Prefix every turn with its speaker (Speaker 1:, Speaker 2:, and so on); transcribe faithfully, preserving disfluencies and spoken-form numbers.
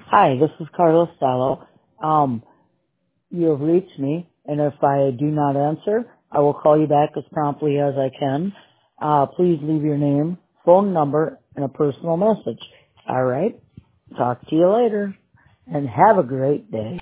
Speaker 1: Hi, this is Carlos Salo. Um, you have reached me, and if I do not answer, I will call you back as promptly as I can. Uh, please leave your name, phone number, and a personal message. All right? Talk to you later, and have a great day.